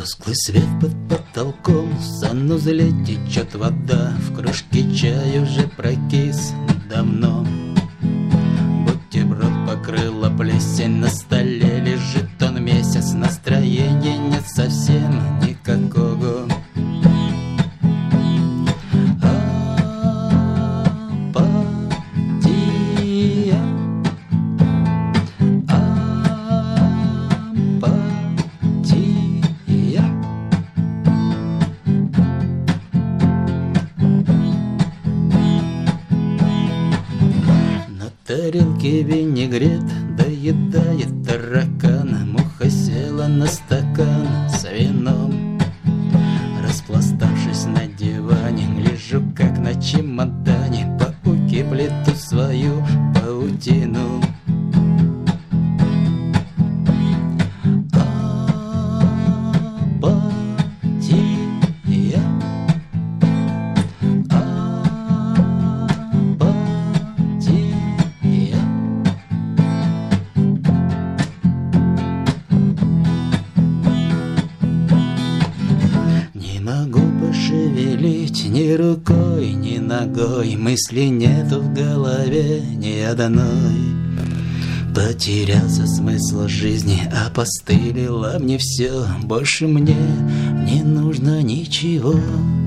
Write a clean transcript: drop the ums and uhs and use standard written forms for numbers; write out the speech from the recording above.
Тусклый свет под потолком, в санузле течет вода, в кружке чай уже прокис давно. Бутерброд покрыла плесень, на столе лежит он месяц, настроения нет совсем никакого. Тарелки винегрет доедает таракан, муха села на стакан с вином. Распластавшись на диване, лежу как на чемодане, пауки плетут свою паутину. Шевелить ни рукой, ни ногой, мысли нету в голове ни одной. Потерялся смысл жизни, опостылило мне все, больше мне не нужно ничего.